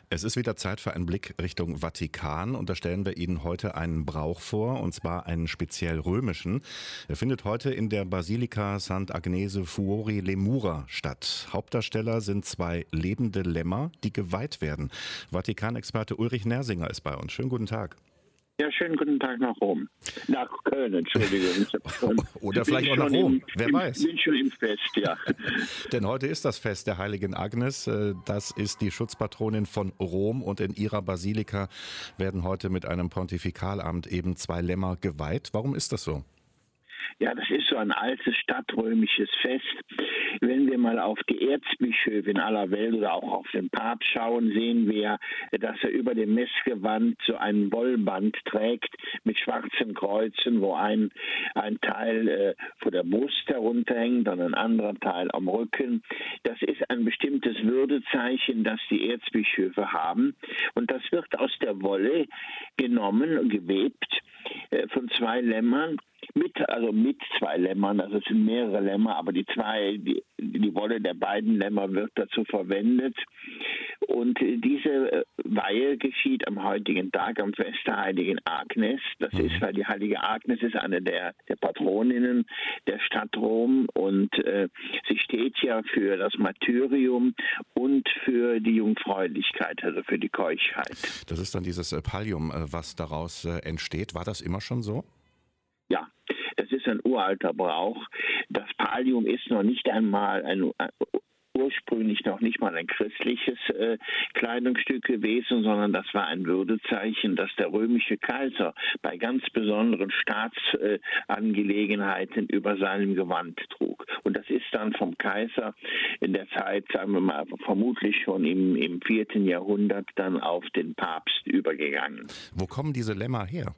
Es ist wieder Zeit für einen Blick Richtung Vatikan und da stellen wir Ihnen heute einen Brauch vor, und zwar einen speziell römischen. Er findet heute in der Basilika Sant'Agnese Fuori le Mura statt. Hauptdarsteller sind zwei lebende Lämmer, die geweiht werden. Vatikanexperte Ulrich Nersinger ist bei uns. Schönen guten Tag. Ja, schönen guten Tag nach Rom. Nach Köln, Entschuldigung. Oder vielleicht auch nach Rom, wer weiß. Ich bin schon im Fest, ja. Denn heute ist das Fest der heiligen Agnes. Das ist die Schutzpatronin von Rom und in ihrer Basilika werden heute mit einem Pontifikalamt eben zwei Lämmer geweiht. Warum ist das so? Ja, das ist so ein altes stadtrömisches Fest. Wenn wir mal auf die Erzbischöfe in aller Welt oder auch auf den Papst schauen, sehen wir, dass er über dem Messgewand so ein Wollband trägt mit schwarzen Kreuzen, wo ein Teil vor der Brust herunterhängt und ein anderer Teil am Rücken. Das ist ein bestimmtes Würdezeichen, das die Erzbischöfe haben. Und das wird aus der Wolle genommen und gewebt von zwei Lämmern. Mit zwei Lämmern, also es sind mehrere Lämmer, aber die Wolle der beiden Lämmer wird dazu verwendet. Und diese Weihe geschieht am heutigen Tag, am Fest der heiligen Agnes. Das ist, weil die heilige Agnes ist eine der Patroninnen der Stadt Rom und sie steht ja für das Martyrium und für die Jungfräulichkeit, also für die Keuschheit. Das ist dann dieses Pallium, was daraus entsteht. War das immer schon so? Ja, das ist ein uralter Brauch. Das Pallium ist noch nicht einmal ursprünglich noch nicht mal ein christliches Kleidungsstück gewesen, sondern das war ein Würdezeichen, das der römische Kaiser bei ganz besonderen Staatsangelegenheiten über seinem Gewand trug. Und das ist dann vom Kaiser in der Zeit, sagen wir mal, vermutlich schon im 4. Jahrhundert dann auf den Papst übergegangen. Wo kommen diese Lämmer her?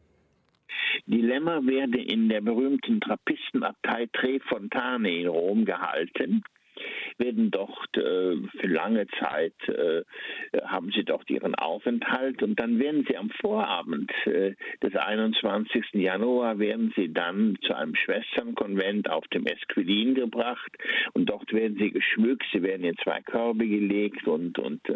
Die Lämmer werden in der berühmten Trappistenabtei Tre Fontane in Rom gehalten, werden dort für lange Zeit, haben sie dort ihren Aufenthalt und dann werden sie am Vorabend des 21. Januar werden sie dann zu einem Schwesternkonvent auf dem Esquilin gebracht und dort werden sie geschmückt, sie werden in zwei Körbe gelegt und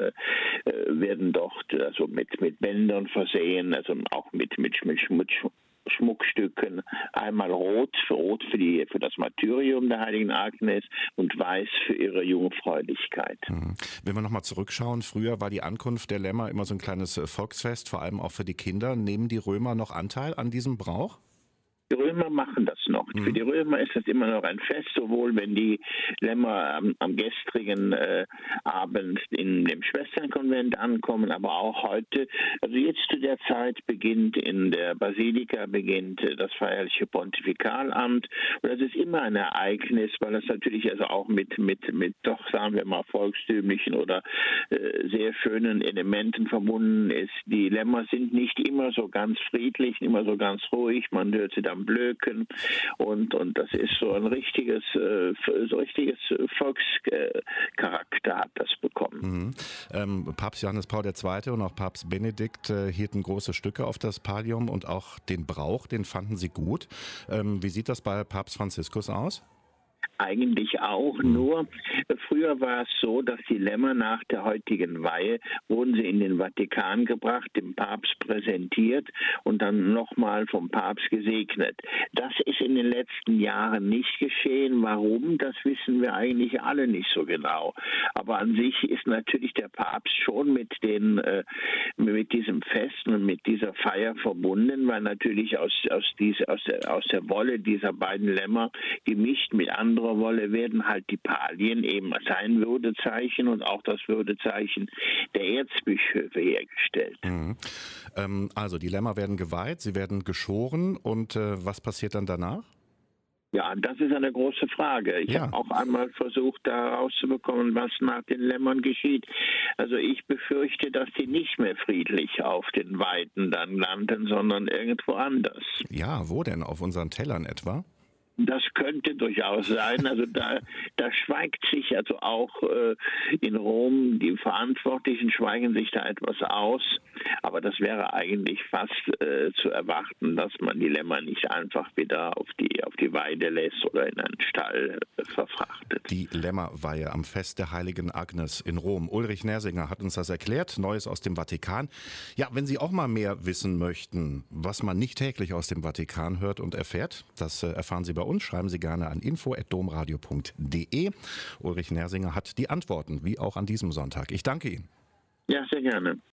werden dort also mit Bändern versehen, also auch mit Schmuckstücken, einmal rot für das Martyrium der heiligen Agnes und weiß für ihre Jungfräulichkeit. Wenn wir nochmal zurückschauen, früher war die Ankunft der Lämmer immer so ein kleines Volksfest, vor allem auch für die Kinder. Nehmen die Römer noch Anteil an diesem Brauch? Die Römer machen das noch. Für die Römer ist das immer noch ein Fest, sowohl wenn die Lämmer am gestrigen Abend in dem Schwesternkonvent ankommen, aber auch heute. Also jetzt zu der Zeit beginnt in der Basilika das feierliche Pontifikalamt. Und das ist immer ein Ereignis, weil das natürlich also auch mit doch, sagen wir mal, volkstümlichen oder sehr schönen Elementen verbunden ist. Die Lämmer sind nicht immer so ganz friedlich, immer so ganz ruhig. Man hört sie dann blöken und das ist so ein richtiges Volkscharakter hat das bekommen. Papst Johannes Paul II. Und auch Papst Benedikt hielten große Stücke auf das Pallium und auch den Brauch, den fanden sie gut. Wie sieht das bei Papst Franziskus aus? Eigentlich auch, nur früher war es so, dass die Lämmer nach der heutigen Weihe wurden sie in den Vatikan gebracht, dem Papst präsentiert und dann nochmal vom Papst gesegnet. Das ist in den letzten Jahren nicht geschehen. Warum? Das wissen wir eigentlich alle nicht so genau. Aber an sich ist natürlich der Papst schon mit diesem Fest und mit dieser Feier verbunden, weil natürlich aus der Wolle dieser beiden Lämmer gemischt mit anderer Wolle werden halt die Pallien eben sein Würdezeichen und auch das Würdezeichen der Erzbischöfe hergestellt. Also die Lämmer werden geweiht, sie werden geschoren und was passiert dann danach? Ja, das ist eine große Frage. Ich habe auch einmal versucht, da herauszubekommen, was nach den Lämmern geschieht. Also ich befürchte, dass die nicht mehr friedlich auf den Weiden dann landen, sondern irgendwo anders. Ja, wo denn? Auf unseren Tellern etwa? Das könnte durchaus sein. Also da schweigt sich also auch in Rom, die Verantwortlichen schweigen sich da etwas aus. Aber das wäre eigentlich fast zu erwarten, dass man die Lämmer nicht einfach wieder auf die Weide lässt oder in einen Stall verfrachtet. Die Lämmerweihe am Fest der Heiligen Agnes in Rom. Ulrich Nersinger hat uns das erklärt. Neues aus dem Vatikan. Ja, wenn Sie auch mal mehr wissen möchten, was man nicht täglich aus dem Vatikan hört und erfährt, das erfahren Sie bei uns. Schreiben Sie gerne an info@domradio.de. Ulrich Nersinger hat die Antworten, wie auch an diesem Sonntag. Ich danke Ihnen. Ja, sehr gerne.